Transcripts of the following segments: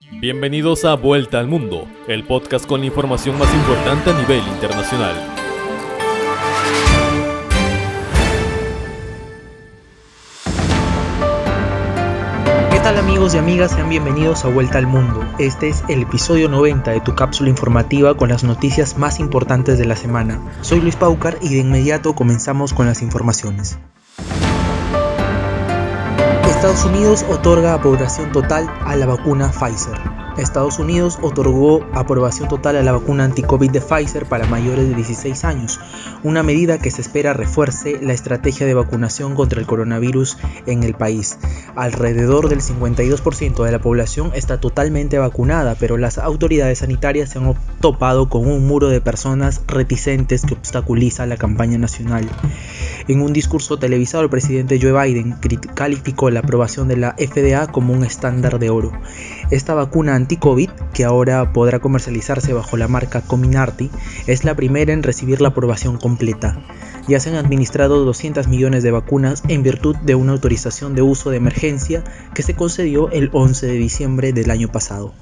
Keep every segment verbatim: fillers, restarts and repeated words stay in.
Bienvenidos a Vuelta al Mundo, el podcast con la información más importante a nivel internacional. ¿Qué tal amigos y amigas? Sean bienvenidos a Vuelta al Mundo. Este es el episodio noventa de tu cápsula informativa con las noticias más importantes de la semana. Soy Luis Paucar y de inmediato comenzamos con las informaciones. Estados Unidos otorga aprobación total a la vacuna Pfizer. Estados Unidos otorgó aprobación total a la vacuna anti-COVID de Pfizer para mayores de dieciséis años, una medida que se espera refuerce la estrategia de vacunación contra el coronavirus en el país. Alrededor del cincuenta y dos por ciento de la población está totalmente vacunada, pero las autoridades sanitarias se han topado con un muro de personas reticentes que obstaculiza la campaña nacional. En un discurso televisado, el presidente Joe Biden calificó la aprobación de la F D A como un estándar de oro. Esta vacuna anti-COVID, que ahora podrá comercializarse bajo la marca Comirnaty, es la primera en recibir la aprobación completa. Ya se han administrado doscientos millones de vacunas en virtud de una autorización de uso de emergencia que se concedió el once de diciembre del año pasado.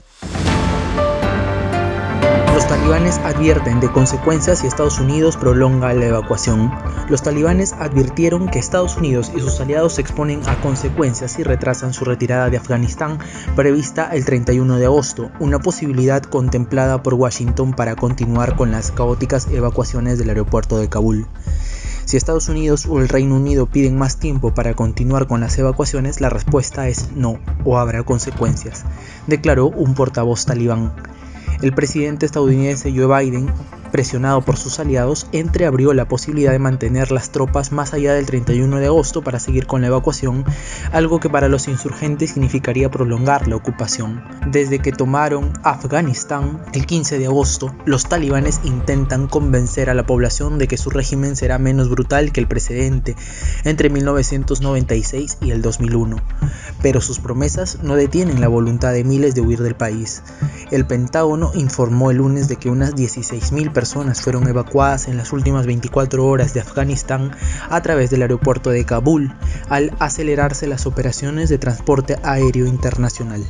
Los talibanes advierten de consecuencias si Estados Unidos prolonga la evacuación. Los talibanes advirtieron que Estados Unidos y sus aliados se exponen a consecuencias si retrasan su retirada de Afganistán prevista el treinta y uno de agosto, una posibilidad contemplada por Washington para continuar con las caóticas evacuaciones del aeropuerto de Kabul. Si Estados Unidos o el Reino Unido piden más tiempo para continuar con las evacuaciones, la respuesta es no, o habrá consecuencias, declaró un portavoz talibán. El presidente estadounidense Joe Biden, presionado por sus aliados, entreabrió la posibilidad de mantener las tropas más allá del treinta y uno de agosto para seguir con la evacuación, algo que para los insurgentes significaría prolongar la ocupación. Desde que tomaron Afganistán el quince de agosto, los talibanes intentan convencer a la población de que su régimen será menos brutal que el precedente entre mil novecientos noventa y seis y el dos mil uno, pero sus promesas no detienen la voluntad de miles de huir del país. El Pentágono informó el lunes de que unas dieciséis mil personas fueron evacuadas en las últimas veinticuatro horas de Afganistán a través del aeropuerto de Kabul, al acelerarse las operaciones de transporte aéreo internacional.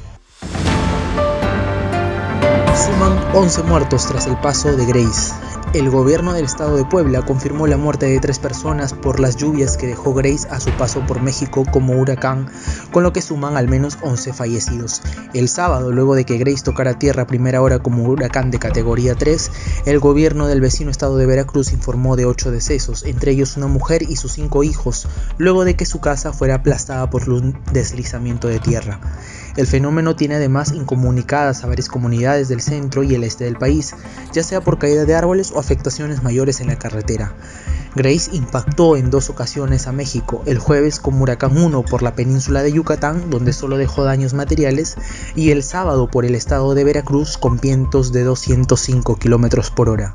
Suman once muertos tras el paso de Grace. El gobierno del estado de Puebla confirmó la muerte de tres personas por las lluvias que dejó Grace a su paso por México como huracán, con lo que suman al menos once fallecidos. El sábado, luego de que Grace tocara tierra a primera hora como huracán de categoría tres, el gobierno del vecino estado de Veracruz informó de ocho decesos, entre ellos una mujer y sus cinco hijos, luego de que su casa fuera aplastada por un deslizamiento de tierra. El fenómeno tiene además incomunicadas a varias comunidades del centro y el este del país, ya sea por caída de árboles o afectaciones mayores en la carretera. Grace impactó en dos ocasiones a México, el jueves como huracán uno por la península de Yucatán, donde solo dejó daños materiales, y el sábado por el estado de Veracruz con vientos de doscientos cinco kilómetros por hora.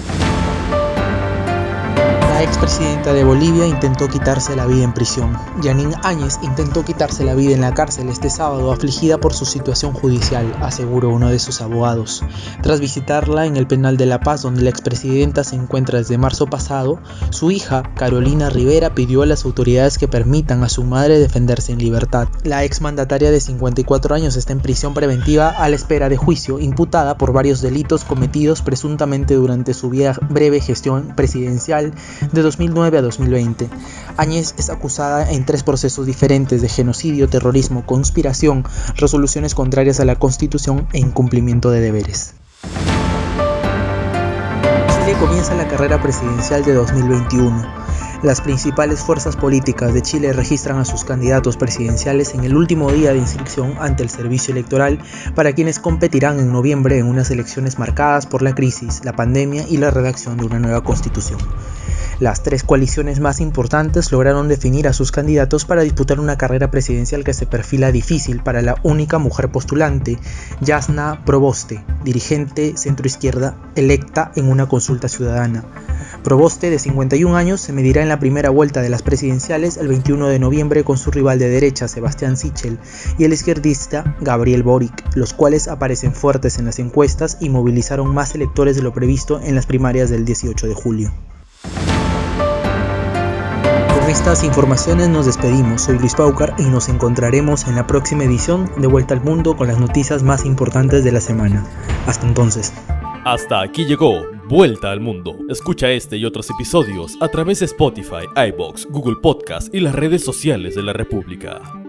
La expresidenta de Bolivia intentó quitarse la vida en prisión. Yanine Áñez intentó quitarse la vida en la cárcel este sábado, afligida por su situación judicial, aseguró uno de sus abogados. Tras visitarla en el penal de La Paz, donde la expresidenta se encuentra desde marzo pasado, su hija, Carolina Rivera, pidió a las autoridades que permitan a su madre defenderse en libertad. La exmandataria de cincuenta y cuatro años está en prisión preventiva a la espera de juicio, imputada por varios delitos cometidos presuntamente durante su breve gestión presidencial de dos mil nueve a dos mil veinte. Áñez es acusada en tres procesos diferentes de genocidio, terrorismo, conspiración, resoluciones contrarias a la Constitución e incumplimiento de deberes. Chile comienza la carrera presidencial de dos mil veintiuno. Las principales fuerzas políticas de Chile registran a sus candidatos presidenciales en el último día de inscripción ante el servicio electoral, para quienes competirán en noviembre en unas elecciones marcadas por la crisis, la pandemia y la redacción de una nueva constitución. Las tres coaliciones más importantes lograron definir a sus candidatos para disputar una carrera presidencial que se perfila difícil para la única mujer postulante, Jasna Proboste, dirigente centroizquierda electa en una consulta ciudadana. Proboste, de cincuenta y un años, se medirá en la primera vuelta de las presidenciales el veintiuno de noviembre con su rival de derecha, Sebastián Sichel, y el izquierdista Gabriel Boric, los cuales aparecen fuertes en las encuestas y movilizaron más electores de lo previsto en las primarias del dieciocho de julio. Con estas informaciones nos despedimos. Soy Luis Paucar y nos encontraremos en la próxima edición de Vuelta al Mundo con las noticias más importantes de la semana. Hasta entonces. Hasta aquí llegó Vuelta al Mundo. Escucha este y otros episodios a través de Spotify, iVoox, Google Podcast y las redes sociales de la República.